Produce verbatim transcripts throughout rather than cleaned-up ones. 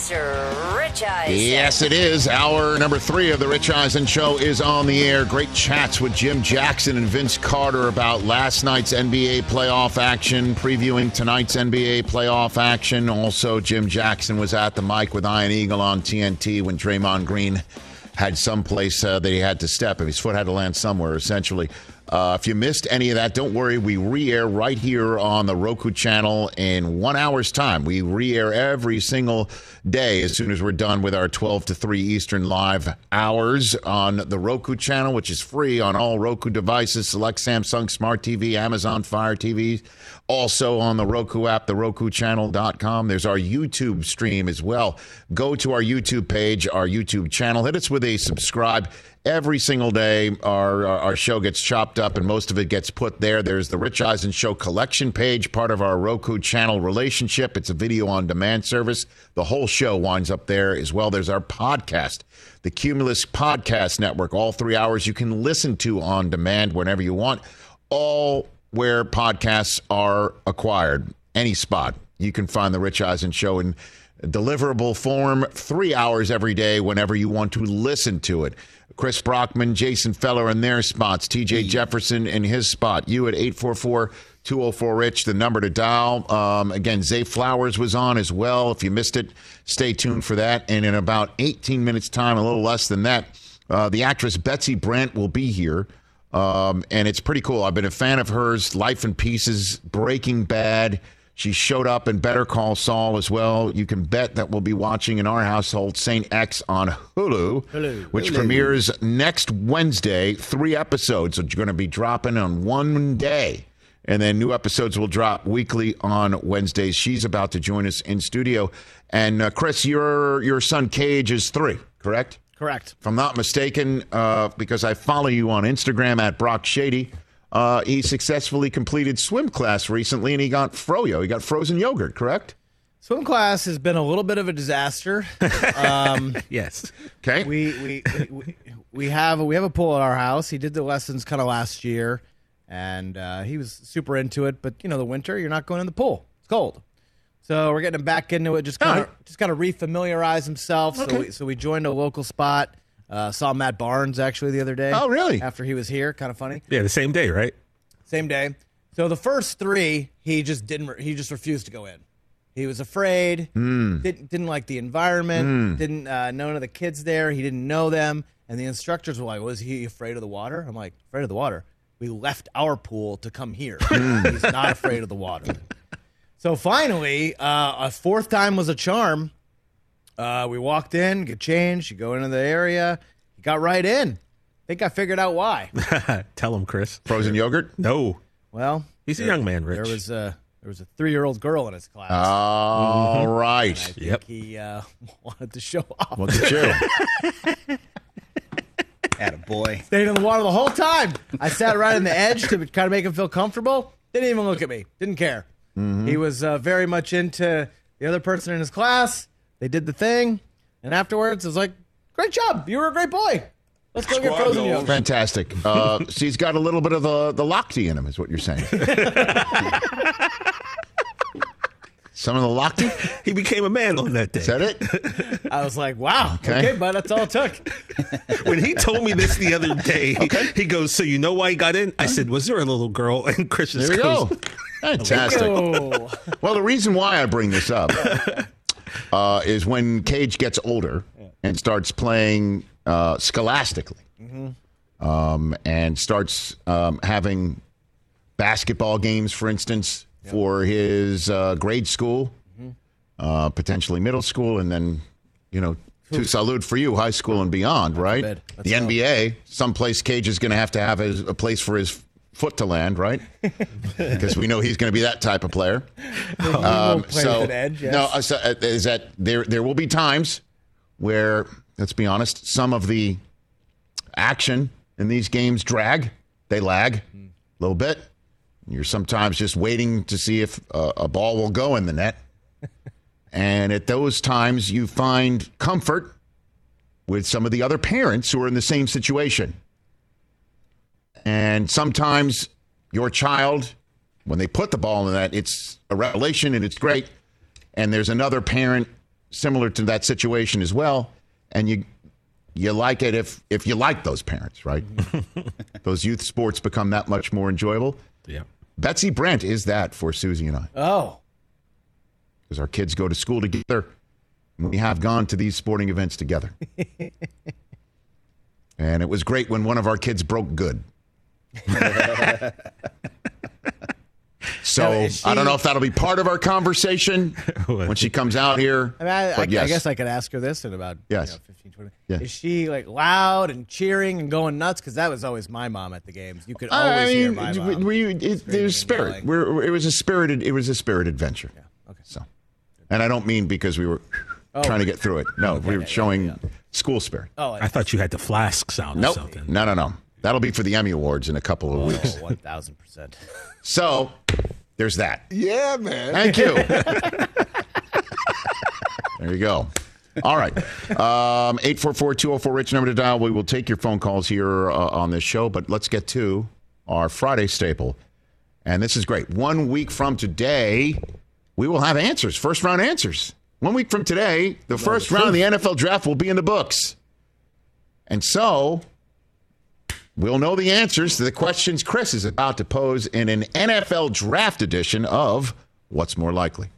It's Rich Eisen. Yes, it is. Hour number three of the Rich Eisen Show is on the air. Great chats with Jim Jackson and Vince Carter about last night's N B A playoff action, previewing tonight's N B A playoff action. Also, Jim Jackson was at the mic with Ian Eagle on T N T when Draymond Green had someplace uh, that he had to step. His foot had to land somewhere, essentially. Uh, if you missed any of that, don't worry. We re-air right here on the Roku channel in one hour's time. We re-air every single day as soon as we're done with our twelve to three Eastern live hours on the Roku channel, which is free on all Roku devices, select Samsung Smart T V, Amazon Fire T V. Also on the Roku app, the roku channel dot com. There's our YouTube stream as well. Go to our YouTube page, our YouTube channel. Hit us with a subscribe. Every single day, our our show gets chopped up, and most of it gets put there. There's the Rich Eisen Show collection page, part of our Roku channel relationship. It's a video-on-demand service. The whole show winds up there as well. There's our podcast, the Cumulus Podcast Network. All three hours you can listen to on demand whenever you want. All where podcasts are acquired. Any spot. You can find the Rich Eisen Show in deliverable form, three hours every day whenever you want to listen to it. Chris Brockman, Jason Feller in their spots, T J Jefferson in his spot. You at eight four four, two oh four, RICH, the number to dial. Um, again, Zay Flowers was on as well. If you missed it, stay tuned for that. And in about eighteen minutes' time, a little less than that, uh, the actress Betsy Brandt will be here. Um, and it's pretty cool. I've been a fan of hers, Life in Pieces, Breaking Bad. She showed up in Better Call Saul as well. You can bet that we'll be watching in our household Saint X on Hulu, Hulu. which Hulu. premieres next Wednesday. Three episodes are going to be dropping on one day. And then new episodes will drop weekly on Wednesdays. She's about to join us in studio. And uh, Chris, your your son Cage is three, correct? Correct. If I'm not mistaken, uh, because I follow you on Instagram at Brock Shady. Uh, he successfully completed swim class recently, and he got froyo. He got frozen yogurt, correct? Swim class has been a little bit of a disaster. Um, yes. Okay. We we, we we have we have a pool at our house. He did the lessons kind of last year, and uh, he was super into it. But you know, the winter, you're not going in the pool. It's cold. So we're getting him back into it. Just kind of just got to refamiliarize himself. Okay. So we, so we joined a local spot. Uh, saw Matt Barnes, actually, the other day. Oh, really? After he was here. Kind of funny. Yeah, the same day, right? Same day. So the first three, he just didn't. He just refused to go in. He was afraid. Mm. Didn't didn't like the environment. Mm. Didn't uh, know none of the kids there. He didn't know them. And the instructors were like, "Was he afraid of the water?" I'm like, "Afraid of the water? We left our pool to come here. He's not afraid of the water." So finally, uh, a fourth time was a charm. Uh, we walked in, get changed, you go into the area. He got right in. I think I figured out why. Tell him, Chris. Frozen yogurt? No. Well, he's there, a young man, Rich. There was a there was a three year old girl in his class. All mm-hmm. right. And I think yep. he uh, wanted to show off. Look at you. Attaboy. Stayed in the water the whole time. I sat right on the edge to kind of make him feel comfortable. Didn't even look at me. Didn't care. Mm-hmm. He was uh, very much into the other person in his class. They did the thing, and afterwards it was like, great job. You were a great boy. Let's go get frozen yogurt. Fantastic. Uh, so he's got a little bit of the, the Lochte in him, is what you're saying. Some of the Lochte? He became a man on that day. Is that it? I was like, wow. Okay, okay bud, that's all it took. When he told me this the other day, okay. he goes, so you know why he got in? I said, was there a little girl? And Chris just there we goes, go. Fantastic. Go. Well, the reason why I bring this up uh, is when Cage gets older and starts playing uh, scholastically mm-hmm. um, and starts um, having basketball games, for instance, yep. for his uh, grade school, mm-hmm. uh, potentially middle school, and then, you know, to salute for you, high school and beyond, right? The N B A, someplace Cage is going to have to have his, a place for his foot to land, right? Because we know he's going to be that type of player. Um, play so, with an edge, yes. no, uh, so, uh, is that there? There will be times where, let's be honest, some of the action in these games drag, they lag a little bit. You're sometimes just waiting to see if uh, a ball will go in the net, and at those times you find comfort with some of the other parents who are in the same situation. And sometimes your child, when they put the ball in the net, it's a revelation and it's great. And there's another parent similar to that situation as well, and you you like it if if you like those parents, right? Those youth sports become that much more enjoyable. Yeah. Betsy Brent is that for Susie and I. Oh. Because our kids go to school together, and we have gone to these sporting events together. And it was great when one of our kids broke good. So Now, she, I don't know if that'll be part of our conversation when she comes out here. I, mean, I, I, but yes. I guess I could ask her this in about Yes. you know, fifteen, twenty Yeah. Is she like loud and cheering and going nuts? Because that was always my mom at the games. You could always I hear mean, my we, mom. we, it, there's spirit. yelling. We're, it was a spirited. It was a spirited venture. Yeah. Okay. So, and I don't mean because we were Oh. trying to get through it. No, we were yeah, showing yeah, yeah. school spirit. Oh, I thought you had the flask sound or Nope. something. No, no, no. That'll be for the Emmy Awards in a couple of weeks. one thousand percent. So, there's that. Yeah, man. Thank you. There you go. All right. Um, eight four four, two oh four, RICH number to dial. We will take your phone calls here uh, on this show, but let's get to our Friday staple. And this is great. One week from today, we will have answers, first round answers. One week from today, the first round of the N F L draft will be in the books. And so, we'll know the answers to the questions Chris is about to pose in an N F L draft edition of What's More Likely.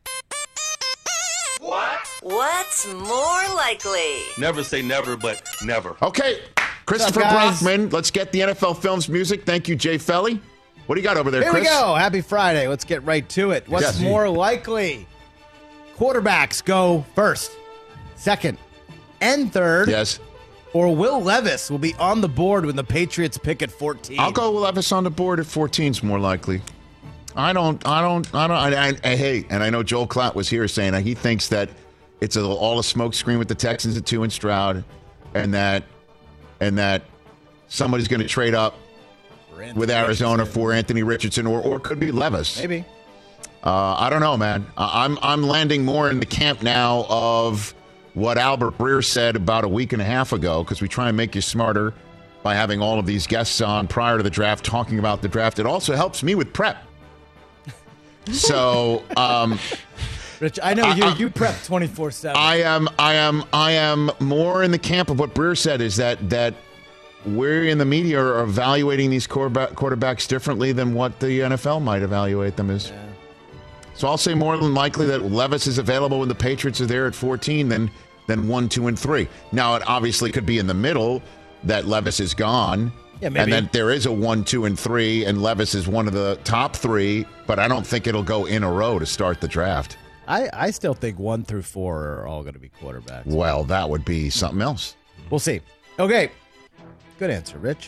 What's more likely? Never say never, but never. Okay, Christopher What's up, guys? Brockman, let's get the N F L Films music. Thank you, Jay Felly. What do you got over there, Here Chris? we go. Happy Friday. Let's get right to it. What's Yes. more likely? Quarterbacks go first, second, and third. Yes. Or Will Levis will be on the board when the Patriots pick at fourteen. I'll go with Levis on the board at fourteen is more likely. I don't, I don't, I don't, I, I, I hate, and I know Joel Klatt was here saying that he thinks that it's a, all a smoke screen with the Texans at two and Stroud, and that, and that somebody's going to trade up with Arizona for Anthony Richardson, or, or it could be Levis. Maybe. Uh, I don't know, man. I- I'm I'm landing more in the camp now of what Albert Breer said about a week and a half ago, because we try and make you smarter by having all of these guests on prior to the draft talking about the draft. It also helps me with prep. So um, Rich, I know you I- you prep twenty-four seven. I am I am I am more in the camp of what Breer said, is that that we in the media are evaluating these quarterback, quarterbacks differently than what the N F L might evaluate them as. Yeah. So I'll say more than likely that Levis is available when the Patriots are there at fourteen than than one, two, and three. Now it obviously could be in the middle that Levis is gone. Yeah, maybe. And then there is a one, two, and three, and Levis is one of the top three, but I don't think it'll go in a row to start the draft. I, I still think one through four are all going to be quarterbacks. Well, that would be something else. We'll see. Okay. Good answer, Rich.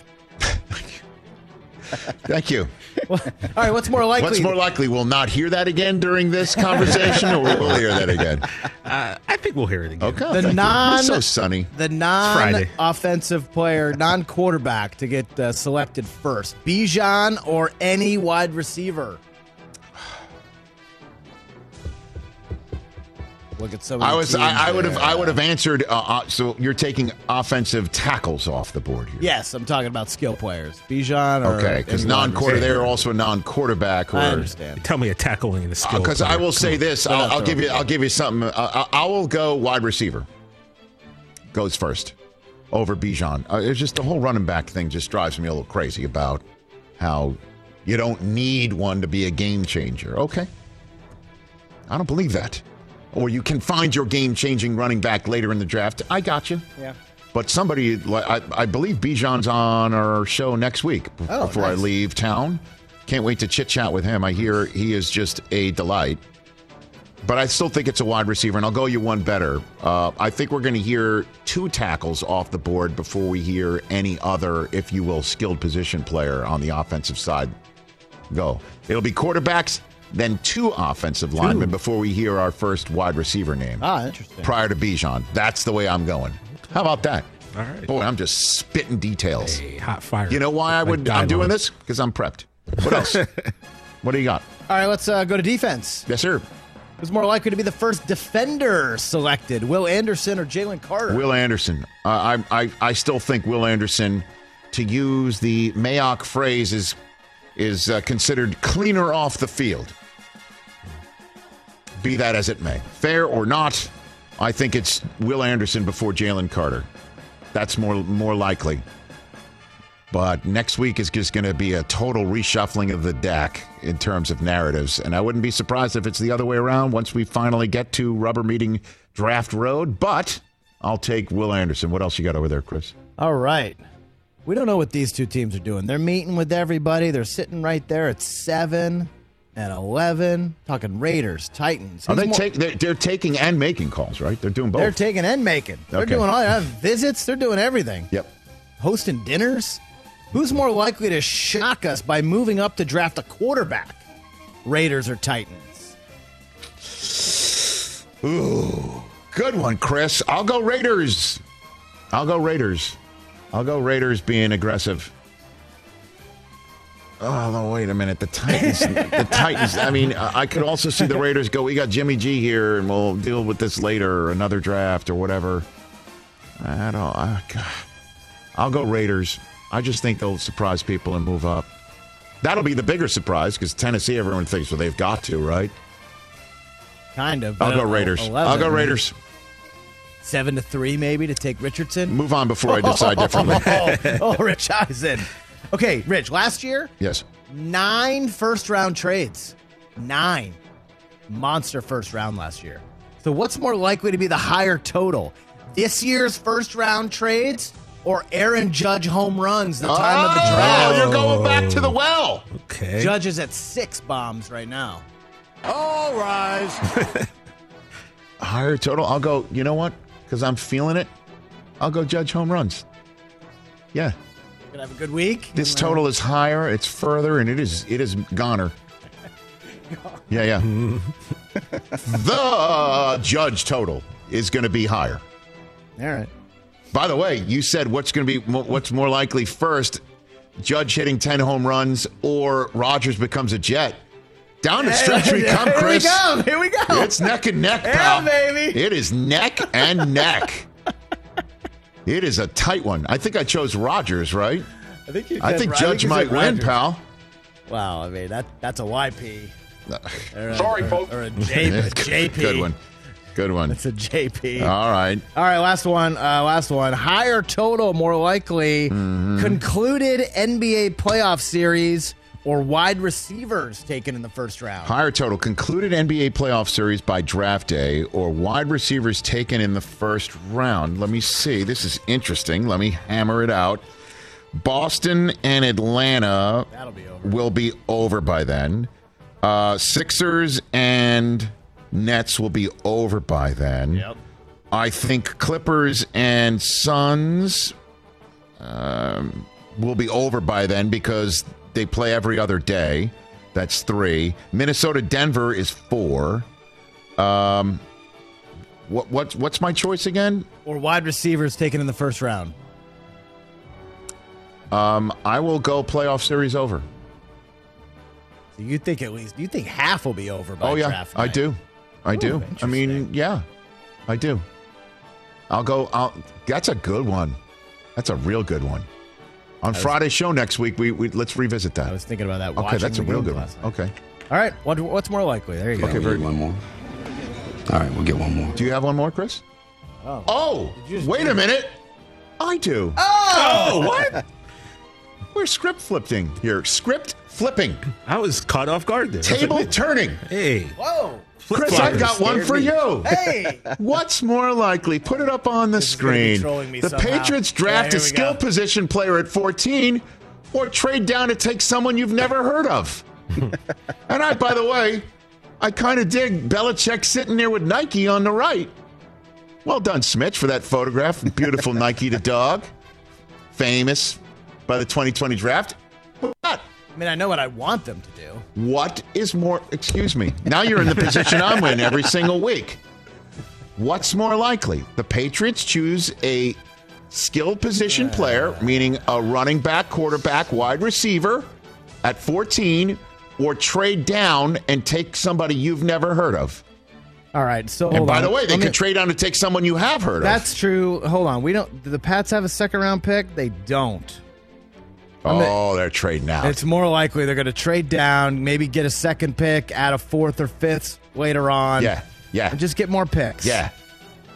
Thank you. Well, all right, what's more likely? What's more likely, we'll not hear that again during this conversation, or we'll hear that again? Uh, I think we'll hear it again. Okay. The thank you. non- It's so sunny. the Friday. non-offensive player, non-quarterback to get uh, selected first? Bijan or any wide receiver? Look at some. Of I the was. teams I, I would have. there. I would have answered. Uh, uh, so you're taking offensive tackles off the board here. Yes, I'm talking about skill players. Bijan or Okay, because any wide non-quarter, receiver. they're also a non-quarterback. Or, I understand. Tell me a tackling and a skill. Because I player. will say this, We're I'll, not I'll give you. throwing I'll give you something. Uh, I, I will go wide receiver. Goes first over Bijan. Uh, it's just the whole running back thing just drives me a little crazy about how you don't need one to be a game changer. Okay, I don't believe that. Or you can find your game-changing running back later in the draft. I got you. Yeah. But somebody, I, I believe Bijan's on our show next week b- Oh, before I nice. leave town. Can't wait to chit-chat with him. I hear he is just a delight. But I still think it's a wide receiver, and I'll go you one better. Uh, I think we're going to hear two tackles off the board before we hear any other, if you will, skilled position player on the offensive side go. It'll be quarterbacks, then two offensive linemen before we hear our first wide receiver name. Ah, interesting. Prior to Bijan. That's the way I'm going. How about that? All right. Boy, I'm just spitting details. Hey, hot fire. You know why I Like would? I'm doing dialogue. this because I'm prepped. What else? What do you got? All right, let's uh, go to defense. Yes, sir. Who's more likely to be the first defender selected? Will Anderson or Jalen Carter? Will Anderson. Uh, I, I I still think Will Anderson, to use the Mayock phrase, is is uh, considered cleaner off the field. Be that as it may, fair or not, I think it's Will Anderson before Jalen Carter. That's more more likely. But next week is just going to be a total reshuffling of the deck in terms of narratives. And I wouldn't be surprised if it's the other way around once we finally get to rubber meeting draft road. But I'll take Will Anderson. What else you got over there, Chris? All right. We don't know what these two teams are doing. They're meeting with everybody. They're sitting right there at seven and eleven. Talking Raiders, Titans. Are Who's they more- take? They're, they're taking and making calls, right? They're doing both. They're taking and making. They're Okay. doing all they have visits. They're doing everything. Yep. Hosting dinners. Who's more likely to shock us by moving up to draft a quarterback? Raiders or Titans? Ooh, good one, Chris. I'll go Raiders. I'll go Raiders. I'll go Raiders being aggressive. Oh, no, wait a minute. The Titans. the Titans. I mean, I could also see the Raiders go, we got Jimmy G here, and we'll deal with this later, or another draft, or whatever. I don't. I, I'll go Raiders. I just think they'll surprise people and move up. That'll be the bigger surprise because Tennessee, everyone thinks, well, they've got to, right? Kind of. I'll but go Raiders. eleven, I'll go Raiders. Seven to three, maybe, to take Richardson. Move on before I decide differently. oh, oh, Rich Eisen. Okay, Rich, last year, Yes. nine first-round trades. Nine. Monster first round last year. So what's more likely to be the higher total? This year's first-round trades or Aaron Judge home runs the time of the Oh, draft? you're going back to the well. Okay. Judge is at six bombs right now. All rise. Higher total. I'll go, you know what? Because I'm feeling it. I'll go Judge home runs. Yeah. Gonna have a good week. This total is higher, it's further, and it is it is goner. Yeah, yeah. The Judge total is going to be higher. All right. By the way, you said what's going to be what's more likely first, Judge hitting ten home runs or Rodgers becomes a Jet. Down the stretch we come, Here Chris. we go. Here we go. It's neck and neck, Yeah, pal. baby. It is neck and neck. It is a tight one. I think I chose Rodgers, right? I think you. I said- think Judge you might said win, Rodgers. pal. Wow. I mean that that's a Y P. Or a- Sorry, or, folks. Or a, J, a J P. Good one. Good one. It's a J P. All right. All right, last one. Uh, last one. Higher total, more likely. Mm-hmm. Concluded N B A playoff series or wide receivers taken in the first round. Higher total. Concluded N B A playoff series by draft day or wide receivers taken in the first round. Let me see. This is interesting. Let me hammer it out. Boston and Atlanta That'll be over. will be over by then. Uh, Sixers and Nets will be over by then. Yep. I think Clippers and Suns um, will be over by then because they play every other day. That's three. Minnesota, Denver is four. Um, what what's what's my choice again? Or wide receivers taken in the first round. Um, I will go playoff series over. So you think at least you think half will be over by Oh yeah, draft I night. do. I Ooh, do. I mean, interesting. yeah, I do. I'll go. I'll, that's a good one. That's a real good one. On Friday's show next week, we, we let's revisit that. I was thinking about that. Okay, watching that's the a real games good one. last night. Okay. All right. What, what's more likely? There you go. Okay, Okay, very we'll get one more. All right, we'll get one more. Do you have one more, Chris? Oh. Oh, you just wait do a it? minute. I do. Oh, what? We're script flipping here. Script flipping. I was caught off guard there. Table turning. Hey. Whoa. Chris, I've got one for you. Hey. What's more likely? Put it up on the is gonna be screen. trolling me The somehow. Patriots Yeah, draft here a we skill go. position player at fourteen or trade down to take someone you've never heard of. And I, by the way, I kind of dig Belichick sitting there with Nike on the right. Well done, Smitch, for that photograph. Beautiful Nike to dog. Famous by the twenty twenty draft. What? I mean, I know what I want them to do. What is more, excuse me, now you're in the position I'm in every single week. What's more likely? The Patriots choose a skilled position player, meaning a running back, quarterback, wide receiver at fourteen, or trade down and take somebody you've never heard of. All right. So And hold by on. the way, they Let me- can trade down to take someone you have heard of. That's true. Hold on. We don't. Do the Pats have a second round pick? They don't. Oh, they're trading out. It's more likely they're going to trade down, maybe get a second pick, add a fourth or fifth later on. Yeah, yeah. And just get more picks. Yeah.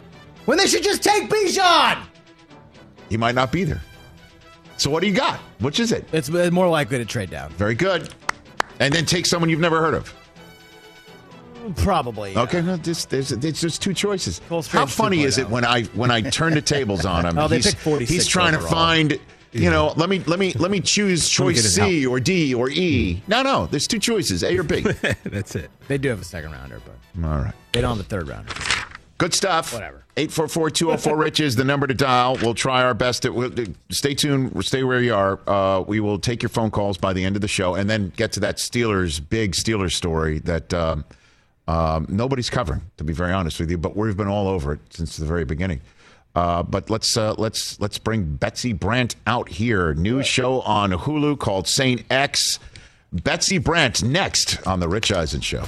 when they should just take Bijan. He might not be there. So what do you got? Which is it? It's more likely to trade down. Very good. And then take someone you've never heard of. Probably. Yeah. Okay, no, this, there's, there's just two choices. Cole How Strange funny is it two point oh. when I when I turn the tables on him? Oh, they he's, picked forty-six he's trying overall. to find, you know, let me let me let me choose choice C or D or E. No, no, there's two choices, A or B. That's it. They do have a second rounder, but All right. they don't have a third rounder. Good stuff. Whatever. eight four four, two oh four, RICH is the number to dial. We'll try our best. To, we'll, stay tuned. Stay where you are. Uh, we will take your phone calls by the end of the show and then get to that Steelers, big Steelers story that um, um, nobody's covering, to be very honest with you, but we've been all over it since the very beginning. Uh, but let's uh, let's let's bring Betsy Brandt out here. New show on Hulu called Saint X. Betsy Brandt next on the Rich Eisen Show.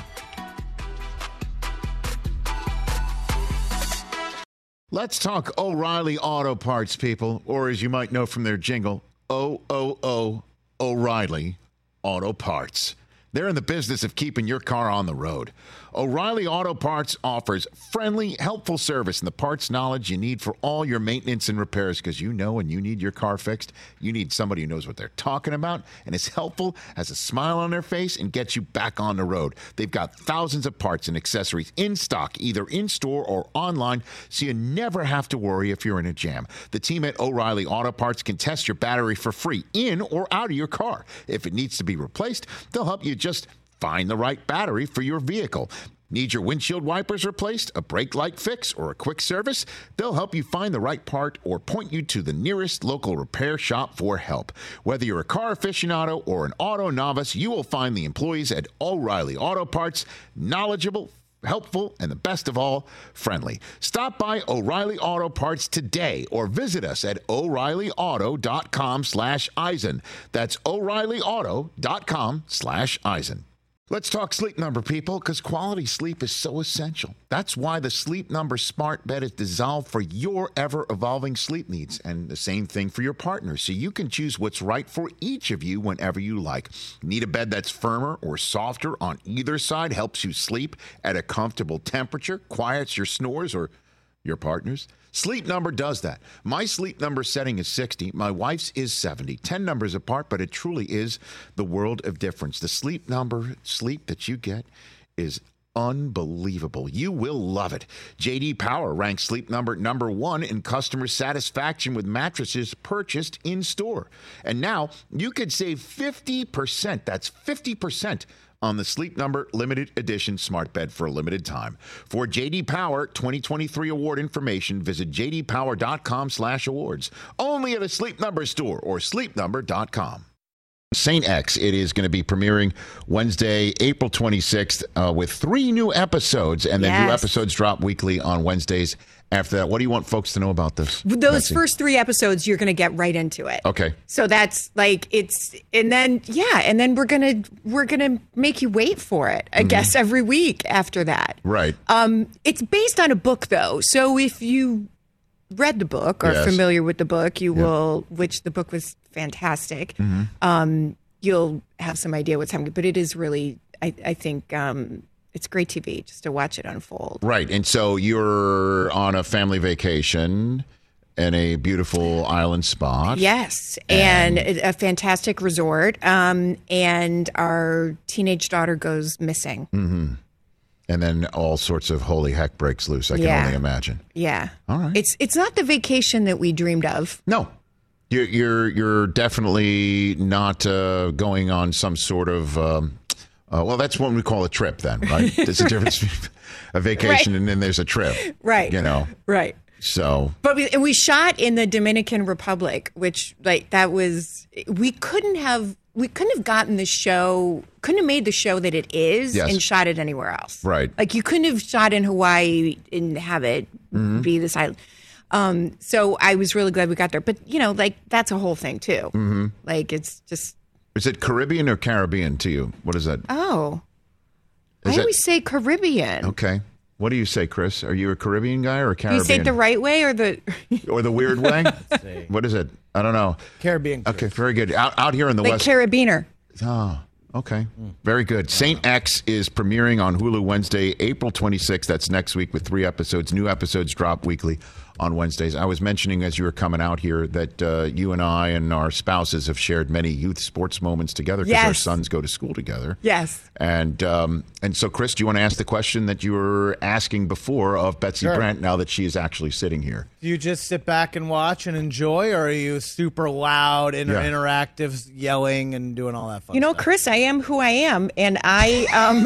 Let's talk O'Reilly Auto Parts, people, or as you might know from their jingle, O O O O'Reilly Auto Parts. They're in the business of keeping your car on the road. O'Reilly Auto Parts offers friendly, helpful service and the parts knowledge you need for all your maintenance and repairs, because you know when you need your car fixed, you need somebody who knows what they're talking about and is helpful, has a smile on their face, and gets you back on the road. They've got thousands of parts and accessories in stock, either in-store or online, so you never have to worry if you're in a jam. The team at O'Reilly Auto Parts can test your battery for free in or out of your car. If it needs to be replaced, they'll help you just find the right battery for your vehicle. Need your windshield wipers replaced, a brake light fix, or a quick service? They'll help you find the right part or point you to the nearest local repair shop for help. Whether you're a car aficionado or an auto novice, you will find the employees at O'Reilly Auto Parts knowledgeable, helpful, and the best of all, friendly. Stop by O'Reilly Auto Parts today or visit us at O'Reillyauto.com slash Eisen. That's O'Reillyauto.com slash Eisen. Let's talk Sleep Number, people, because quality sleep is so essential. That's why the Sleep Number smart bed is designed for your ever-evolving sleep needs, and the same thing for your partner, so you can choose what's right for each of you whenever you like. Need a bed that's firmer or softer on either side, helps you sleep at a comfortable temperature, quiets your snores or your partner's? Sleep Number does that. My Sleep Number setting is sixty. My wife's is seventy. ten numbers apart, but it truly is the world of difference. The Sleep Number sleep that you get is unbelievable. You will love it. J D Power ranks Sleep Number number one in customer satisfaction with mattresses purchased in store. And now you could save fifty percent. That's fifty percent on the Sleep Number limited edition smart bed for a limited time. For J D Power twenty twenty-three award information, visit jdpower.com slash awards. Only at a Sleep Number store or sleep number dot com. Saint X, it is going to be premiering Wednesday, April twenty-sixth, uh, with three new episodes, and then Yes. new episodes drop weekly on Wednesdays after that. What do you want folks to know about this? Those Betsy? first three episodes, you're going to get right into it. Okay. So that's like it's, and then yeah, and then we're gonna we're gonna make you wait for it. I Mm-hmm. guess every week after that. Right. Um, it's based on a book though, so if you read the book or Yes. familiar with the book, you Yeah. will. Which the book was fantastic. Mm-hmm. Um, you'll have some idea what's happening, but it is really, I, I think. Um, It's great T V just to watch it unfold. Right. And so you're on a family vacation in a beautiful island spot. Yes, and, a fantastic resort. Um, and our teenage daughter goes missing. Mm-hmm. And then all sorts of holy heck breaks loose, I can Yeah. only imagine. Yeah. All right. It's it's not the vacation that we dreamed of. No. You're you're, you're definitely not uh, going on some sort of... Um, Uh, well, that's what we call a trip then, right? There's a difference between a vacation Right. and then there's a trip. Right. You know? Right. So. But we, and we shot in the Dominican Republic, which like that was we couldn't have we couldn't have gotten the show couldn't have made the show that it is Yes. and shot it anywhere else. Right. Like you couldn't have shot in Hawaii and have it Mm-hmm. be this island. Um, so I was really glad we got there. But you know, like that's a whole thing too. Mm-hmm. Like it's just Is it Caribbean or Caribbean to you? What is that? oh. Is I that- always say Caribbean. Okay. What do you say, Chris? Are you a Caribbean guy or a Do Caribbean? you say it the right way or the or the weird way? See. What is it? I don't know. Caribbean. Okay, very good. Out out here in the like west. carabiner? oh, Okay. Very good. Saint X is premiering on Hulu Wednesday, April twenty-sixth. That's next week with three episodes. New episodes drop weekly on Wednesdays. I was mentioning as you were coming out here that uh, you and I and our spouses have shared many youth sports moments together because Yes. our sons go to school together. Yes. And um, and so, Chris, do you want to ask the question that you were asking before of Betsy Sure. Brent now that she is actually sitting here? Do you just sit back and watch and enjoy, or are you super loud, inter- Yeah. interactive, yelling and doing all that fun You know, stuff? Chris, I am who I am, and I um,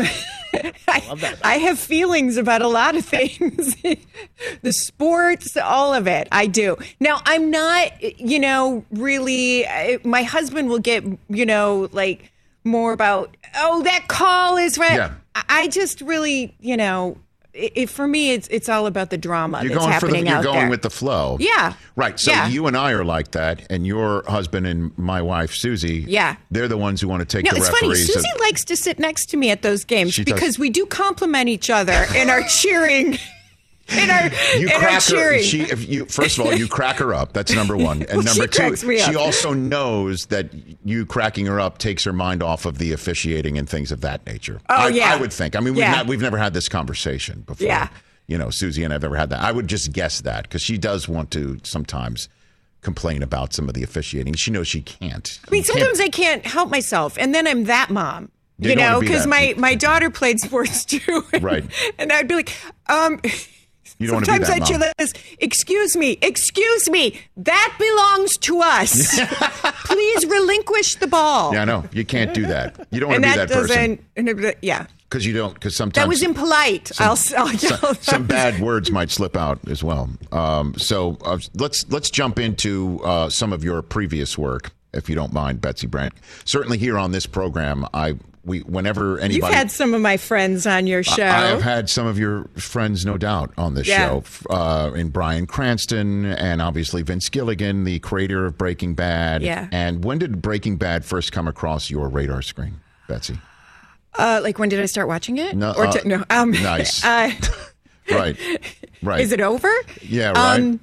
I, I have feelings about a lot of things, the sports, all of it. I do. Now, I'm not, you know, really. I, my husband will get, you know, like more about, oh, that call is right. Yeah. I, I just really, you know. It, it, for me, it's it's all about the drama You're that's going for the, happening you're out going there. with the flow. Yeah. Right. So Yeah. you and I are like that, and your husband and my wife Susie. Yeah. They're the ones who want to take No, the it's funny. referees. Susie and- likes to sit next to me at those games She does. because we do compliment each other in our cheering. In our, You in our crack her. cheering. She, if you, first of all, you crack her up. That's number one. And Well, number she two, cracks me she up. also knows that you cracking her up takes her mind off of the officiating and things of that nature. Oh, I, yeah. I would think. I mean, we've, Yeah. not, we've never had this conversation before. Yeah. You know, Susie and I've never had that. I would just guess that because she does want to sometimes complain about some of the officiating. She knows she can't. I mean, You can't- sometimes I can't help myself, and then I'm that mom. You You don't wanna know, be because that. my, my daughter played sports too. And, Right. And I'd be like, um, You don't wanna be sometimes that I'd mom. cheer like this, excuse me, excuse me, that belongs to us. Please relinquish the ball. Yeah, I know. You can't do that. You don't want and to be that, that, person. doesn't, and it- yeah. Because you don't, because sometimes. That was impolite. I'll, I'll yell some, that. some bad words might slip out as well. Um, so uh, let's let's jump into uh, some of your previous work, if you don't mind, Betsy Brent. Certainly here on this program, I we whenever anybody. You've had some of my friends on your show. I have had some of your friends, no doubt, on this Yeah. show. Uh, in Bryan Cranston and obviously Vince Gilligan, the creator of Breaking Bad. Yeah. And when did Breaking Bad first come across your radar screen, Betsy? Uh, like when did I start watching it? No, Or uh, to, no. Um, nice. Uh, Right. Right. is it over? Yeah, right. Um,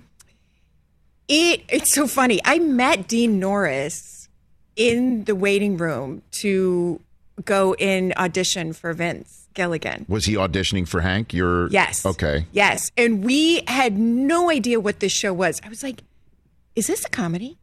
it it's so funny. I met Dean Norris in the waiting room to go in audition for Vince Gilligan. Was he auditioning for Hank? You're Yes. Okay. Yes, and we had no idea what this show was. I was like, "Is this a comedy?"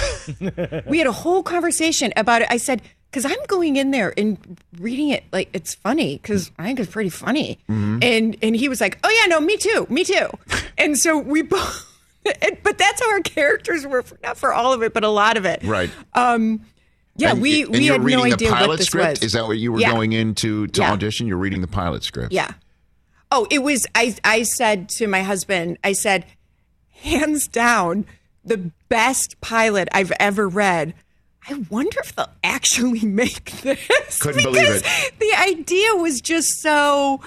We had a whole conversation about it. I said, because I'm going in there and reading it like it's funny because I think it's pretty funny. Mm-hmm. And and he was like, oh yeah, no, me too, me too. And so we both, and, but that's how our characters were, not for all of it, but a lot of it. Right. Um, yeah, And we you- and we you're had reading no idea the pilot what this script? was. Is that what you were Yeah. going into to Yeah. audition? You're reading the pilot script. Yeah. Oh, it was. I I said to my husband, I said, hands down, the best pilot I've ever read. I wonder if they'll actually make this. Couldn't because believe it. The idea was just so.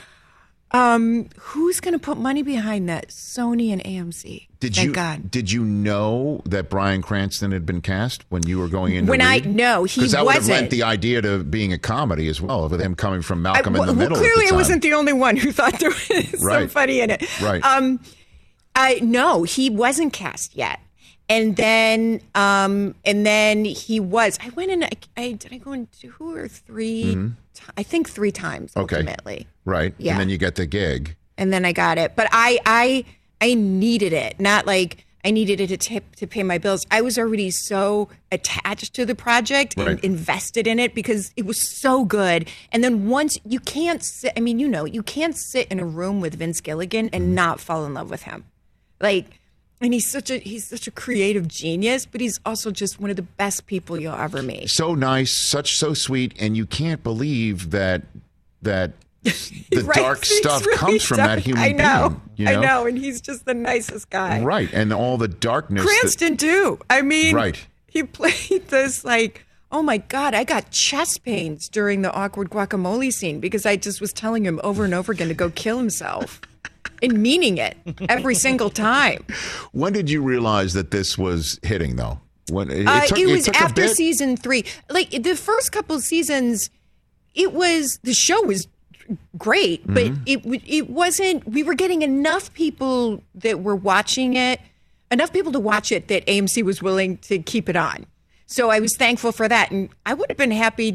Um, who's going to put money behind that? Sony and A M C. Did Thank you God. did you know that Bryan Cranston had been cast when you were going in? to When I- read? no, he because that would have lent wasn't. the idea to being a comedy as well, with him coming from I- Malcolm in well, the Middle. well, clearly, at the I wasn't time. the only one who thought there was Right. some funny in it. Right. Um, I no, he wasn't cast yet, and then um, and then he was. I went in. I, I did. I go in two or three. ti- I think three times Mm-hmm. Okay. ultimately, right, Yeah. and then you get the gig. and then I got it. But I I I needed it, not like. I needed it to tip to pay my bills. I was already so attached to the project and Right. invested in it because it was so good. And then once you can't sit, I mean, you know, you can't sit in a room with Vince Gilligan and not fall in love with him. Like, and he's such a he's such a creative genius, but he's also just one of the best people you'll ever meet. So nice, such so sweet, and you can't believe that that the Right? dark He's stuff really comes from dark. that human I know, being. You know? I know, and he's just the nicest guy. Right, and all the darkness. that- Cranston too. I mean, Right. he played this like, oh my God, I got chest pains during the awkward guacamole scene because I just was telling him over and over again to go kill himself and meaning it every single time. when did you realize that this was hitting, though? When it, Uh, took- it was took a after bit? season three. Like the first couple of seasons, it was, the show was great, but Mm-hmm. it w- it wasn't, we were getting enough people that were watching it, enough people to watch it that A M C was willing to keep it on. So I was thankful for that. And I would have been happy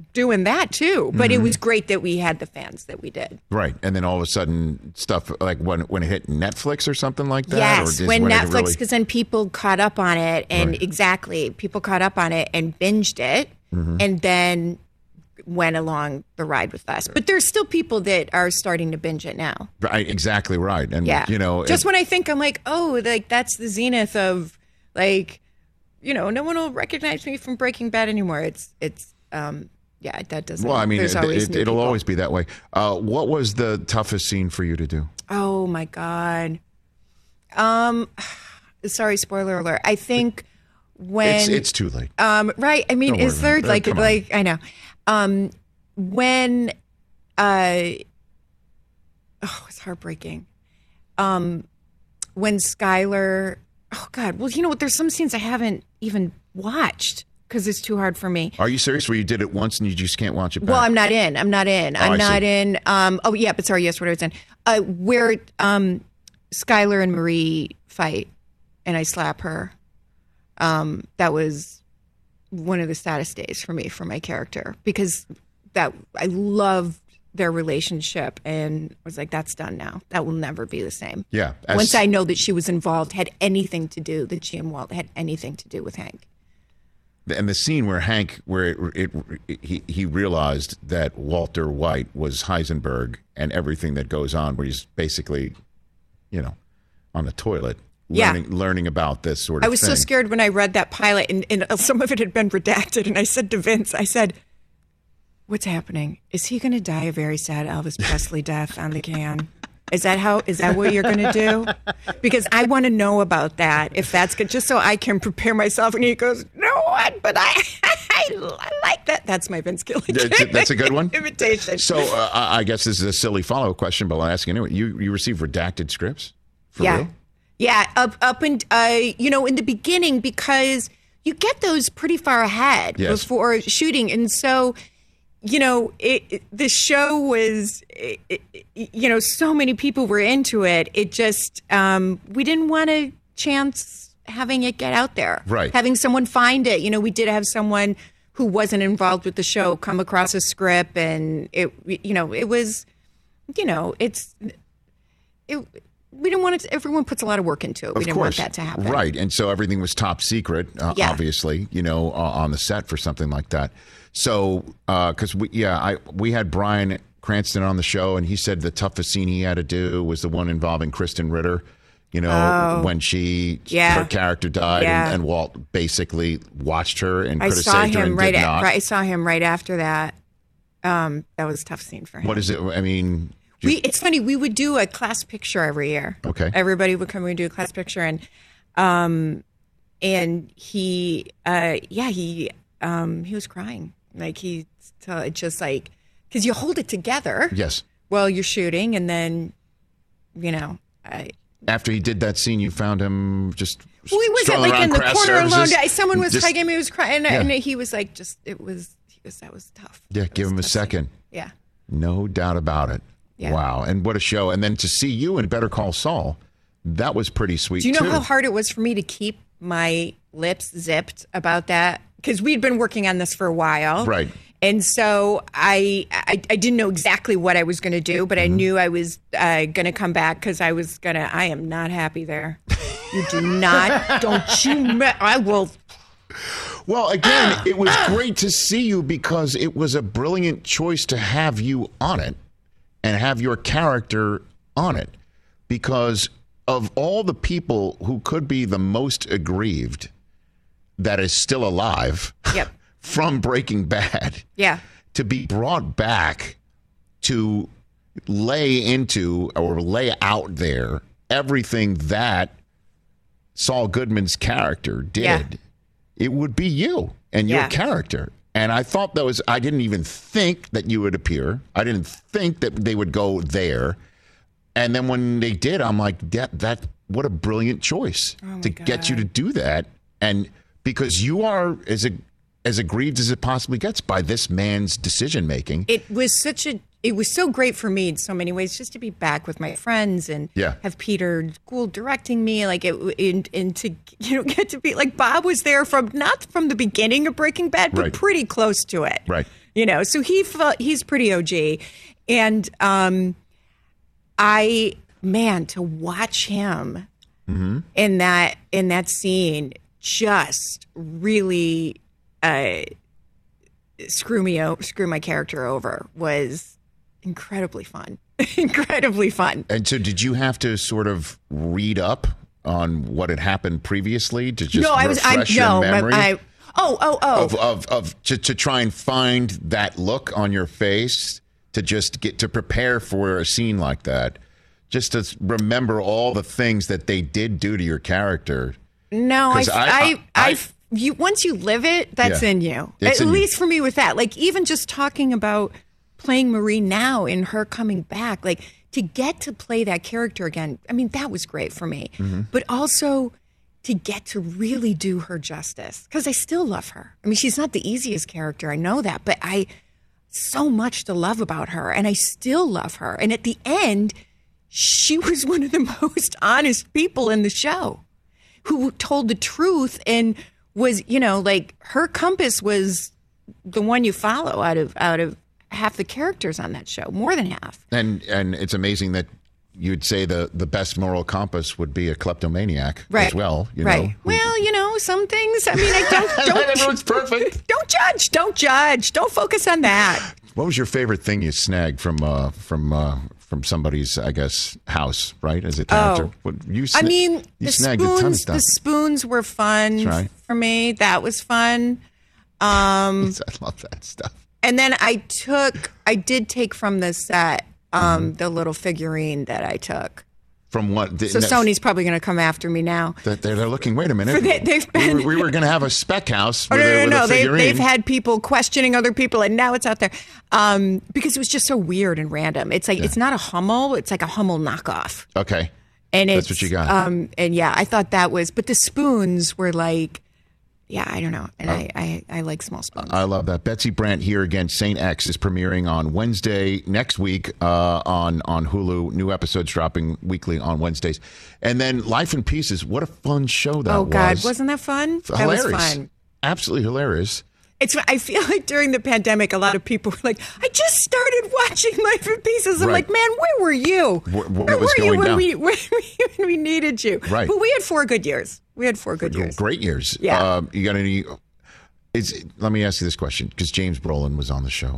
doing that too. But Mm-hmm. it was great that we had the fans that we did. Right. And then all of a sudden, stuff like when when it hit Netflix or something like that? Yes, or is- when it Netflix, really- because then people caught up on it, and Right. exactly, people caught up on it and binged it, Mm-hmm. and then went along the ride with us. But there's still people that are starting to binge it now. Right, exactly right. And, Yeah. you know, just it- when I think I'm like, oh, like that's the zenith of like, you know, no one will recognize me from Breaking Bad anymore. It's, it's, um, yeah, that doesn't. well, I mean, there's it, always it, new it'll people. always be that way. Uh, what was the toughest scene for you to do? Oh my God. Um, sorry, spoiler alert. I think when It's it's too late. Um, right. I mean, Don't is worry there about it. like, Come on. like, I know. Um, when, uh, oh, it's heartbreaking. Um, when Skylar, oh God, well, you know what? There's some scenes I haven't even watched because it's too hard for me. Are you serious? Where you did it once and you just can't watch it back? Well, I'm not in. I'm not in. Oh, I I'm not see. in. Um, oh yeah, but sorry, yes, what I was in. Uh, where um, Skylar and Marie fight, and I slap her. Um, that was one of the saddest days for me, for my character, because that I loved their relationship, and was like, that's done now. That will never be the same. Yeah. as- Once I know that she was involved, had anything to do, that she and Walt had anything to do with Hank. And the scene where Hank, where it, it, he he realized that Walter White was Heisenberg and everything that goes on, where he's basically, you know, on the toilet, Yeah. learning learning about this sort of I was thing. so scared when I read that pilot, and, and some of it had been redacted. And I said to Vince, I said, "What's happening? Is he going to die a very sad Elvis Presley death on the can? Is that how? Is that what you're going to do? Because I want to know about that. If that's good, just so I can prepare myself." And he goes, "No, what? But I, I like that. That's my Vince Gilligan. That's, that's a good one. Invitation. So uh, I I guess this is a silly follow up question, but I'll ask you anyway. You you receive redacted scripts for yeah. real? Yeah, up up and uh, you know, in the beginning, because you get those pretty far ahead Yes. before shooting, and so you know, it, it the show was, it, it, you know, so many people were into it. It just um, we didn't want to chance having it get out there, Right. Having someone find it. You know, we did have someone who wasn't involved with the show come across a script, and it, you know, it was, you know, it's it. We didn't want it. To, everyone puts a lot of work into it. We Of didn't course. want that to happen. Right. And so everything was top secret, uh, Yeah. obviously, you know, uh, on the set for something like that. So, because we, yeah, I we had Bryan Cranston on the show, and he said the toughest scene he had to do was the one involving Kristen Ritter. You know, Oh. when she, Yeah. her character died, Yeah. and, and Walt basically watched her and I could have saw saved her him and right. did At, not. right. I saw him right after that. Um, that was a tough scene for him. What is it? I mean, We, it's funny. We would do a class picture every year. Okay. Everybody would come and do a class picture, and um, and he, uh, yeah, he, um, he was crying. Like he, uh, just like, because you hold it together yes. while you're shooting, and then, you know, I. After he did that scene, you found him just. Well, he was at, strolling like in around the craft corner alone. services. Someone was Just- hugging him. He was crying, and, Yeah. and he was like, just it was. He was that was tough. Yeah, That give was him a tough scene. second. Yeah. No doubt about it. Yeah. Wow. And what a show. And then to see you in Better Call Saul, that was pretty sweet, Do you know too. how hard it was for me to keep my lips zipped about that? Because we'd been working on this for a while. Right. And so I, I, I didn't know exactly what I was going to do, but I Mm-hmm. knew I was uh, going to come back because I was going to, I am not happy there. You do not, don't you, me- I will. Well, again, it was great to see you because it was a brilliant choice to have you on it and have your character on it. Because of all the people who could be the most aggrieved that is still alive Yep. from Breaking Bad, Yeah. to be brought back to lay into or lay out there everything that Saul Goodman's character did, Yeah. it would be you and your Yeah. character. And I thought that was, I didn't even think that you would appear. I didn't think that they would go there. And then when they did, I'm like, that, that what a brilliant choice Oh my to get you to God. do that. And because you are as a, as aggrieved as it possibly gets by this man's decision making. It was such a, it was so great for me in so many ways just to be back with my friends and Yeah. have Peter Gould directing me, like it, and, and to, you know, get to be like Bob was there from, not from the beginning of Breaking Bad, but Right. pretty close to it. Right. you know, so he felt he's pretty O G. And um, I, man, to watch him mm-hmm. in that in that scene just really uh, screw me o- screw my character over was incredibly fun. Incredibly fun. And so did you have to sort of read up on what had happened previously to just no, I was, refresh I, your no, memory? I, oh, oh, oh. Of, of, of to, to try and find that look on your face to just get to prepare for a scene like that, just to remember all the things that they did do to your character. No, I, I, I, I, I you once you live it, that's yeah, in you. At in least you. For me with that, like even just talking about playing Marie now and her coming back, like to get to play that character again. I mean, that was great for me, mm-hmm. but also to get to really do her justice because I still love her. I mean, she's not the easiest character. I know that, but I so much to love about her and I still love her. And at the end, she was one of the most honest people in the show who told the truth and was, you know, like her compass was the one you follow out of, out of, half the characters on that show, more than half. And and it's amazing that you'd say the, the best moral compass would be a kleptomaniac right. as well. You right. know? Well, you know, some things, I mean, I don't... don't everyone's perfect. Don't judge. Don't judge. Don't focus on that. What was your favorite thing you snagged from uh, from uh, from somebody's, I guess, house, right, as a character? Oh. What, you sna- I mean, you the snagged a ton of spoons, stuff. the spoons were fun right. for me. That was fun. Um, I love that stuff. And then I took, I did take from the set um, mm-hmm. the little figurine that I took. From what? So Sony's probably going to come after me now. They're, they're looking, wait a minute. They, they've been, we were, we were going to have a spec house with, oh, no, a, no, with no, a they, figurine. they've had people questioning other people, and now it's out there. Um, because it was just so weird and random. It's like, yeah. it's not a Hummel, it's like a Hummel knockoff. Okay. And That's it's, what you got. Um, and yeah, I thought that was, but the spoons were like, yeah, I don't know. And uh, I, I, I like small spoons. I love that. Betsy Brandt here again. Saint X is premiering on Wednesday next week uh, on, on Hulu. New episodes dropping weekly on Wednesdays. And then Life in Pieces. What a fun show that was. Oh, God. Wasn't that fun? Hilarious. That was fun. Absolutely hilarious. It's. I feel like during the pandemic, a lot of people were like, I just started watching Life in Pieces. I'm right. like, man, where were you? What, what where was were going you when down? we, when, we, when we needed you? Right. But we had four good years. We had four good years. Great years. Yeah. Uh, you got any... Is, let me ask you this question, because James Brolin was on the show.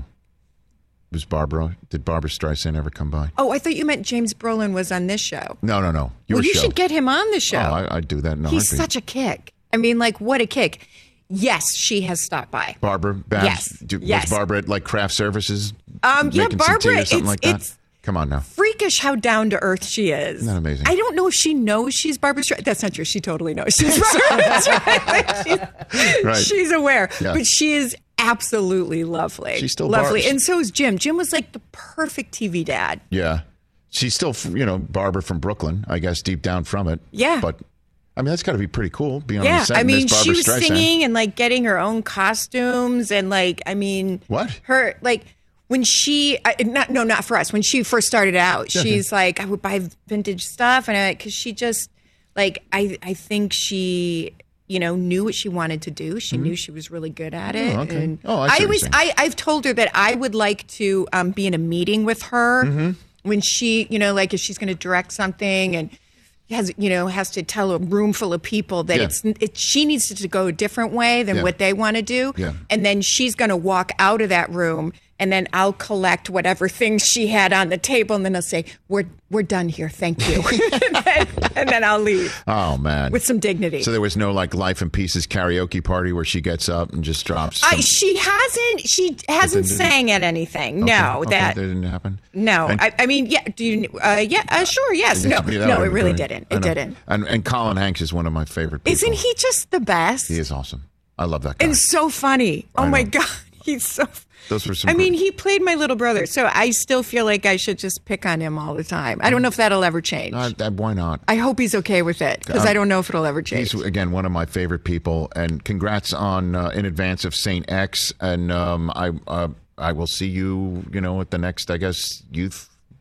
Was Barbara? Did Barbara Streisand ever come by? Oh, I thought you meant James Brolin was on this show. No, no, no. Your well, you show. should get him on the show. Oh, I, I'd do that in a He's heartbeat. such a kick. I mean, like, what a kick. Yes, she has stopped by. Barbara? Babs, yes. Do, was yes. Barbara at, like, craft services? Um, yeah, making Barbara, some tea or something it's, like that? it's Come on now. freakish how down to earth she is. Isn't that amazing? I don't know if she knows she's Barbara Streisand. That's not true. She totally knows she's Barbara Streisand. she's, right. she's aware. Yeah. But she is absolutely lovely. She's still lovely. Barbs. And so is Jim. Jim was like the perfect T V dad. Yeah. She's still, you know, Barbara from Brooklyn, I guess, deep down from it. Yeah. But, I mean, that's got to be pretty cool, being yeah. on the set. I and mean, Miss she Barbara was Streisand. singing and like getting her own costumes and like, I mean. What? Her, like. When she, I, not no, not for us. When she first started out, Yeah, she's like, I would buy vintage stuff, and I, because she just, like, I, I think she, you know, knew what she wanted to do. She mm-hmm. knew she was really good at it. Oh, okay. And Oh, I see I what always, you're I, I've told her that I would like to um, be in a meeting with her Mm-hmm. when she, you know, like if she's going to direct something and has, you know, has to tell a room full of people that Yeah. it's, it, she needs to go a different way than Yeah. what they want to do. Yeah. And then she's going to walk out of that room. And then I'll collect whatever things she had on the table, and then I'll say, "We're we're done here, thank you," and, then, and then I'll leave Oh, man. with some dignity. So there was no, like, Life in Pieces karaoke party where she gets up and just drops I, some- she hasn't. She hasn't didn't- sang at anything. Okay, No, okay, that that didn't happen. no. And- I, I mean, yeah. Do you? Uh, yeah. Uh, sure. Yes. No. Yeah, that No. would It be really great. didn't. I It know. didn't. And, and Colin Hanks is one of my favorite people. Isn't he just the best? He is awesome. I love that guy. And so funny. Oh I my know. God. He's so. Those were some I mean, great- he played my little brother, so I still feel like I should just pick on him all the time. I don't know if that'll ever change. Uh, uh, why not? I hope he's okay with it because Um, I don't know if it'll ever change. He's, again, one of my favorite people. And congrats on uh, in advance of Saint X. And um, I uh, I will see you, you know, at the next, I guess, youth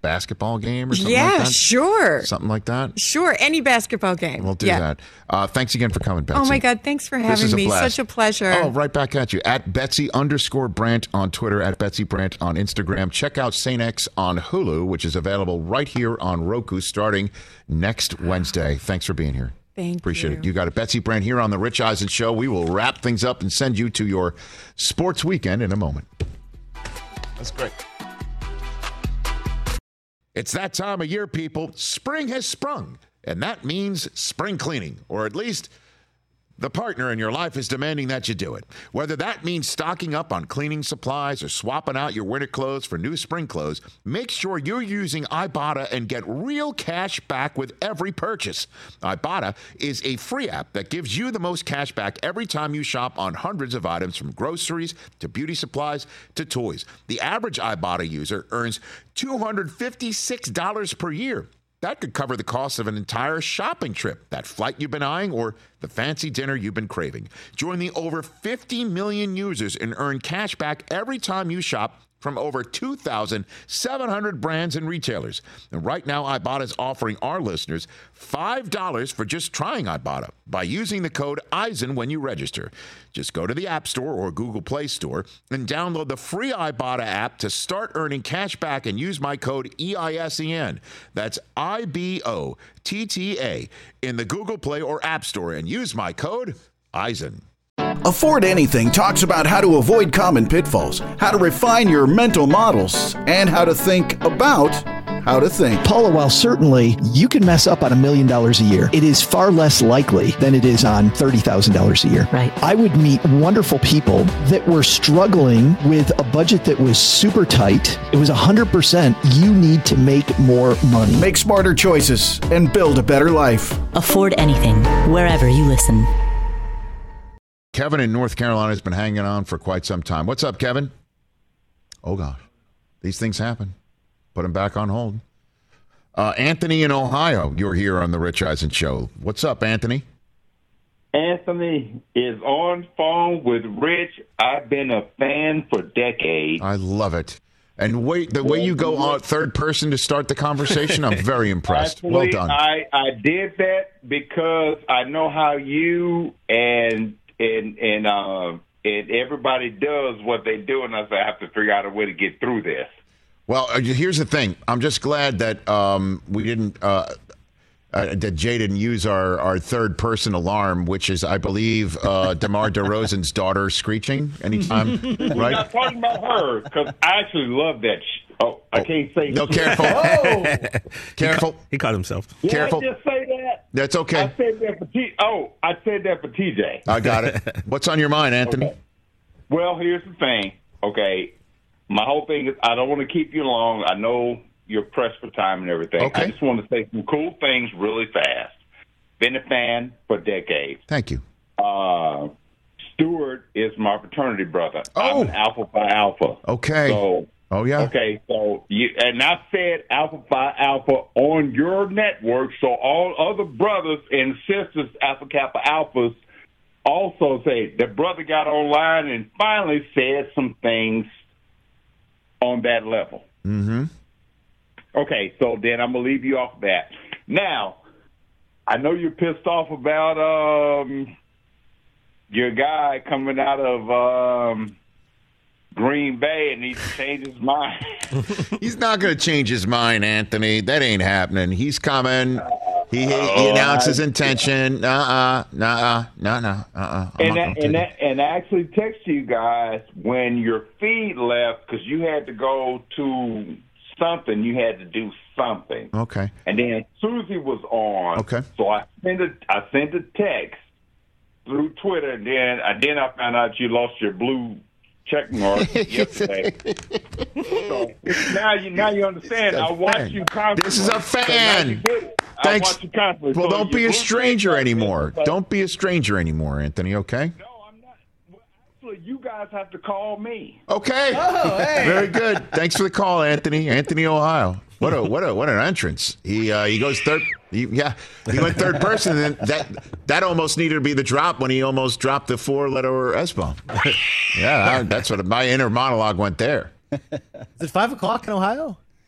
basketball game or something yeah, like that? sure. Something like that? Sure, any basketball game. We'll do yeah. that. Uh, thanks again for coming, Betsy. Oh, my God. Thanks for This having is a me. blast. Such a pleasure. Oh, right back at you. At Betsy underscore Brandt on Twitter, at Betsy Brandt on Instagram. Check out Saint X on Hulu, which is available right here on Roku starting next Wednesday. Thanks for being here. Thank Appreciate you. it. You got it. Betsy Brandt here on The Rich Eisen Show. We will wrap things up and send you to your sports weekend in a moment. That's great. It's that time of year, people. Spring has sprung, and that means spring cleaning, or at least the partner in your life is demanding that you do it. Whether that means stocking up on cleaning supplies or swapping out your winter clothes for new spring clothes, make sure you're using Ibotta and get real cash back with every purchase. Ibotta is a free app that gives you the most cash back every time you shop on hundreds of items, from groceries to beauty supplies to toys. The average Ibotta user earns two hundred fifty-six dollars per year. That could cover the cost of an entire shopping trip, that flight you've been eyeing, or the fancy dinner you've been craving. Join the over fifty million users and earn cash back every time you shop from over two thousand seven hundred brands and retailers. And right now, Ibotta is offering our listeners five dollars for just trying Ibotta by using the code Eisen when you register. Just go to the App Store or Google Play Store and download the free Ibotta app to start earning cash back and use my code E I S E N. That's I B O T T A in the Google Play or App Store and use my code Eisen. Afford Anything talks about how to avoid common pitfalls, how to refine your mental models, and how to think about how to think. Paula, while certainly you can mess up on a million dollars a year, it is far less likely than it is on thirty thousand dollars a year. Right. I would meet wonderful people that were struggling with a budget that was super tight. It was one hundred percent you need to make more money. Make smarter choices and build a better life. Afford Anything, wherever you listen. Kevin in North Carolina has been hanging on for quite some time. What's up, Kevin? Oh, gosh. These things happen. Put him back on hold. Uh, Anthony in Ohio, you're here on the Rich Eisen Show. What's up, Anthony? Anthony is on phone with Rich. I've been a fan for decades. I love it. And wait, the way you go on third person to start the conversation, I'm very impressed. Actually, Well done. I, I did that because I know how you and and and uh, and everybody does what they do, and I say I have to figure out a way to get through this. Well, uh, here's the thing. I'm just glad that um, we didn't, uh, uh, that Jay didn't use our, our third person alarm, which is, I believe, uh, DeMar DeRozan's daughter screeching anytime, We're right? not talking about her because I actually love that. Sh- oh, I can't say. No, careful. Oh, Careful. He caught himself. did Careful. I just say that? That's okay. I said that for T. Oh, I said that for T J. I got it. What's on your mind, Anthony? Okay. Well, here's the thing. Okay, my whole thing is I don't want to keep you long. I know you're pressed for time and everything. Okay. I just want to say some cool things really fast. Been a fan for decades. Thank you. Uh, Stewart is my fraternity brother. Oh. I'm an Alpha Phi Alpha. Okay. So, Oh, yeah? okay, so you and I said Alpha Phi Alpha on your network, so all other brothers and sisters, Alpha Kappa Alphas, also say the brother got online and finally said some things on that level. Mm-hmm. Okay, so then I'm going to leave you off that. Now, I know you're pissed off about um, your guy coming out of um, Green Bay and he changed his mind. He's not going to change his mind, Anthony. That ain't happening. He's coming. He, he, he announced his intention. Uh-uh, nah, nah, nah, uh-uh. I'm And not that, gonna and take that, and I actually text you guys when your feed left because you had to go to something. You had to do something. it. Okay. And then Susie was on. Okay. So I sent a I sent a text through Twitter, and then I then I found out you lost your blue check mark yesterday. So now you now you understand. I watch you constantly. This is a So now fan. you get it. I Thanks. watch you constantly. Well, So don't be your a blue stranger check mark anymore. is- Don't be a stranger anymore, Anthony, okay? No, I'm not. Well, actually, you guys have to call me. Okay. Oh, hey. Very good. Thanks for the call, Anthony. Anthony, Ohio. What a what a what an entrance. He uh, he goes third. He, yeah, he went third person, and then that that almost needed to be the drop when he almost dropped the four-letter S bomb. Yeah, I, that's what my inner monologue went there. Is it five o'clock in Ohio?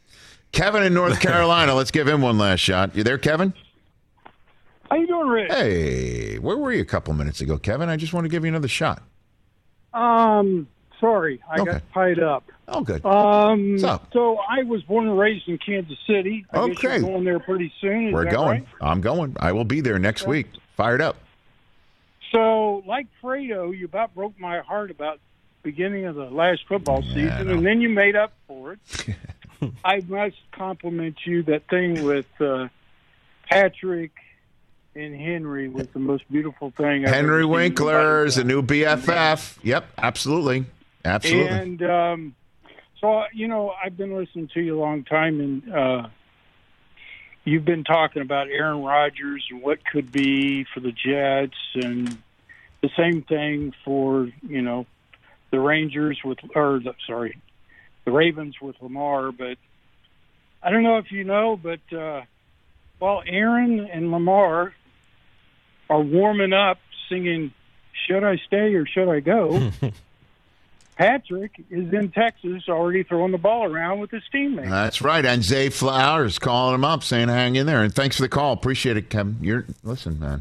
Kevin in North Carolina. Let's give him one last shot. You there, Kevin? How you doing, Rick? Hey, where were you a couple minutes ago, Kevin? I just want to give you another shot. Um, sorry, I Okay. got tied up. Oh, good. Um, What's up? So I was born and raised in Kansas City. I guess Okay. you're going there pretty soon. Is We're that going. right? I'm going. I will be there next week. Fired up. So, like Fredo, you about broke my heart about the beginning of the last football Yeah, I season, know. and then you made up for it. I must compliment you. That thing with uh, Patrick and Henry was the most beautiful thing I've Henry ever seen. Winkler's a new B F F. Yep, absolutely. Absolutely. And um, so, you know, I've been listening to you a long time, and uh, you've been talking about Aaron Rodgers and what could be for the Jets, and the same thing for, you know, the Rangers with, or the, sorry, the Ravens with Lamar. But I don't know if you know, but uh, while Aaron and Lamar are warming up singing, "Should I Stay or Should I Go?" Patrick is in Texas already throwing the ball around with his teammates. That's right. And Zay Flowers calling him up, saying, hang in there. And thanks for the call. Appreciate it, Kevin. You're listen, man.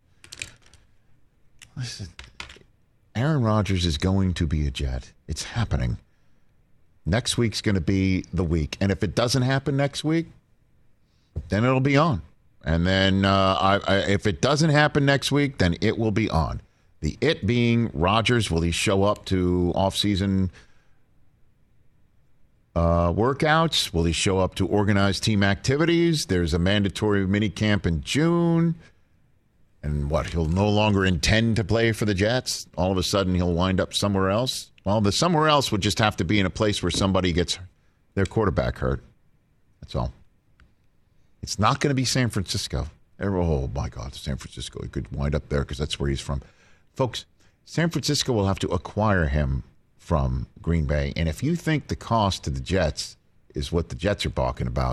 Listen, Aaron Rodgers is going to be a Jet. It's happening. Next week's going to be the week. And if it doesn't happen next week, then it'll be on. And then uh, I, I, if it doesn't happen next week, then it will be on. The it being Rodgers. Will he show up to off-season uh, workouts? Will he show up to organized team activities? There's a mandatory mini camp in June. And what, he'll no longer intend to play for the Jets? All of a sudden he'll wind up somewhere else? Well, the somewhere else would just have to be in a place where somebody gets their quarterback hurt. That's all. It's not going to be San Francisco. Oh, my God, San Francisco. He could wind up there because that's where he's from. Folks, San Francisco will have to acquire him from Green Bay. And if you think the cost to the Jets is what the Jets are talking about,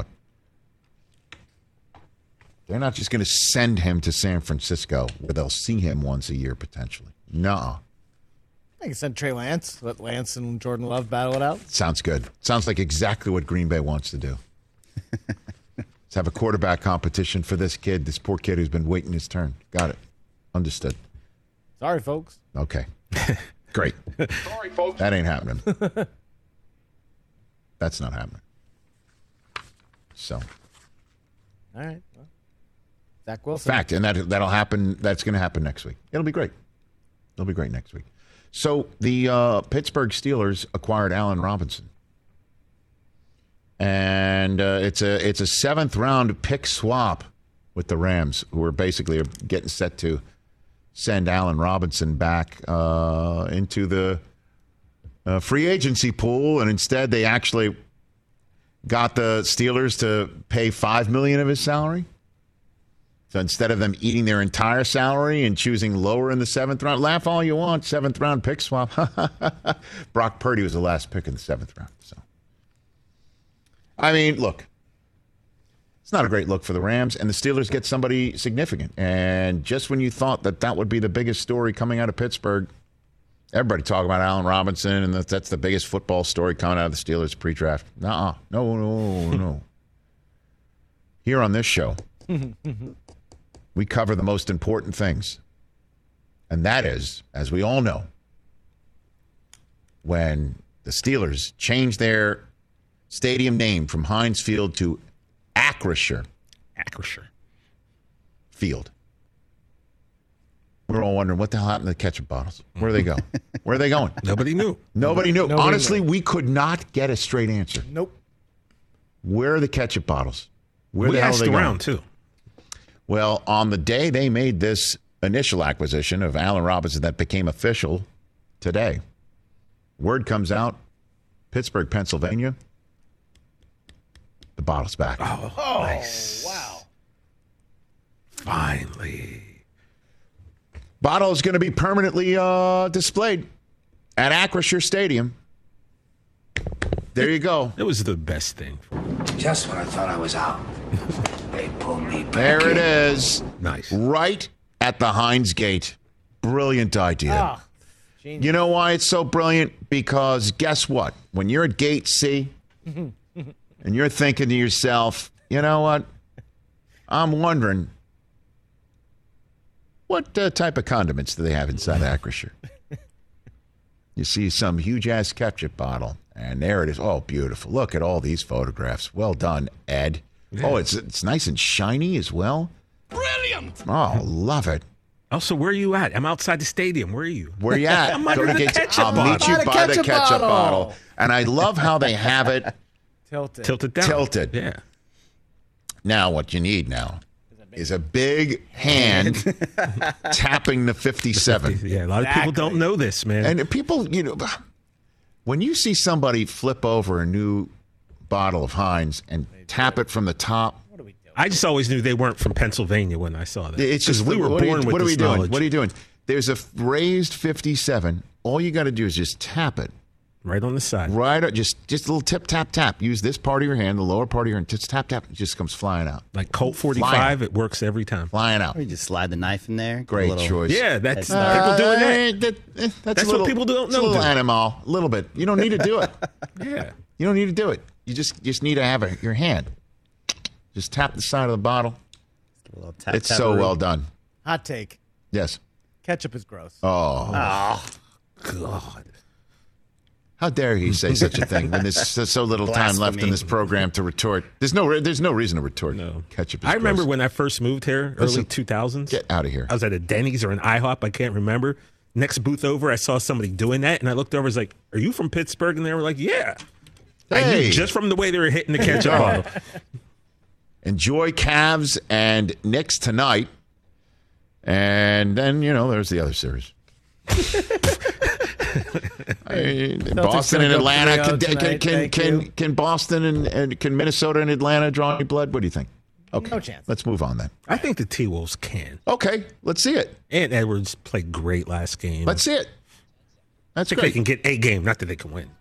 they're not just going to send him to San Francisco where they'll see him once a year potentially. Nuh-uh. I can send Trey Lance. Let Lance and Jordan Love battle it out. Sounds good. Sounds like exactly what Green Bay wants to do. Let's have a quarterback competition for this kid, this poor kid who's been waiting his turn. Got it. Understood. Sorry, folks. Okay. Great. Sorry, folks. That ain't happening. That's not happening. So. All right. Well, Zach Wilson. Fact, and that that'll happen. That's going to happen next week. It'll be great. It'll be great next week. So the uh, Pittsburgh Steelers acquired Allen Robinson, and uh, it's a it's a seventh round pick swap with the Rams, who are basically getting set to send Allen Robinson back uh, into the uh, free agency pool, and instead they actually got the Steelers to pay five million dollars of his salary. So instead of them eating their entire salary and choosing lower in the seventh round, laugh all you want, seventh round pick swap. Brock Purdy was the last pick in the seventh round. So, I mean, look, it's not a great look for the Rams, and the Steelers get somebody significant. And just when you thought that that would be the biggest story coming out of Pittsburgh, everybody talking about Allen Robinson, and that, that's the biggest football story coming out of the Steelers pre-draft. Nuh-uh. No, no, no. Here on this show, we cover the most important things. And that is, as we all know, when the Steelers changed their stadium name from Heinz Field to Acrisure. Acrisure. Field. We're all wondering what the hell happened to the ketchup bottles. Where do they go? Where are they going? Nobody knew. Nobody knew. Nobody Honestly, knew. we could not get a straight answer. Nope. Where are the ketchup bottles? Where We the hell asked are they around, going? too. Well, on the day they made this initial acquisition of Allen Robinson that became official today, word comes out, Pittsburgh, Pennsylvania, the bottle's back. Oh, nice. Wow. Finally. Bottle is going to be permanently uh, displayed at Acrisure Stadium. There you go. It was the best thing. Just when I thought I was out, they pulled me back There it in. is. Nice. Right at the Heinz Gate. Brilliant idea. Ah, genius. You know why it's so brilliant? Because guess what? When you're at Gate C, and you're thinking to yourself, you know what? I'm wondering, what uh, type of condiments do they have inside Acrisure? You see some huge-ass ketchup bottle, and there it is. Oh, beautiful. Look at all these photographs. Well done, Ed. Yeah. Oh, it's it's nice and shiny as well. Brilliant. Oh, love it. Also, where are you at? I'm outside the stadium. Where are you? Where you at? I'm Go under to the get, ketchup I'll bottle. meet you By the by ketchup the ketchup bottle. bottle. And I love how they have it Tilted. Tilted down. tilted. Yeah. Now, what you need now is a big hand tapping the fifty-seven. Yeah, a lot of people don't know this, man. And people, you know, when you see somebody flip over a new bottle of Heinz and tap it from the top, I just always knew they weren't from Pennsylvania when I saw that. it's just we were what born are you, with what are this we doing? knowledge. What are you doing? There's a raised fifty-seven. All you got to do is just tap it. Right on the side. Right, just just a little tip, tap, tap. Use this part of your hand, the lower part of your hand. Just tap, tap. It just comes flying out. Like Colt forty-five, it works every time. Flying out. Or you just slide the knife in there. Great little, choice. Yeah, that's Head people start. doing that. Uh, that- eh, that's That's a little, what people don't it's a know. little do. animal, a little bit. You don't need to do it. Yeah. You don't need to do it. You just just need to have it, your hand. Just tap the side of the bottle. A little tap, It's tap so room. well done. Hot take. Yes. Ketchup is gross. Oh, Oh, God. how dare he say such a thing when there's so, so little time left in Blasphemy. this program to retort? There's no re- there's no reason to retort. No. Ketchup is I remember gross. when I first moved here, Listen, early two thousands. Get out of here. I was at a Denny's or an IHOP. I can't remember. Next booth over, I saw somebody doing that, and I looked over. I was like, "Are you from Pittsburgh?" And they were like, "Yeah." I Hey. knew just from the way they were hitting the ketchup go. bottle. Enjoy Cavs and Knicks tonight. And then, you know, there's the other series. I mean, Boston and gonna go Atlanta. three oh Can, can, tonight. can, Thank can, you. can Boston and, and can Minnesota and Atlanta draw any blood? What do you think? Okay. No chance. Let's move on then. I think the T Wolves can. Okay. Let's see it. And Edwards played great last game. Let's see it. That's I think great. they can get a game, not that they can win.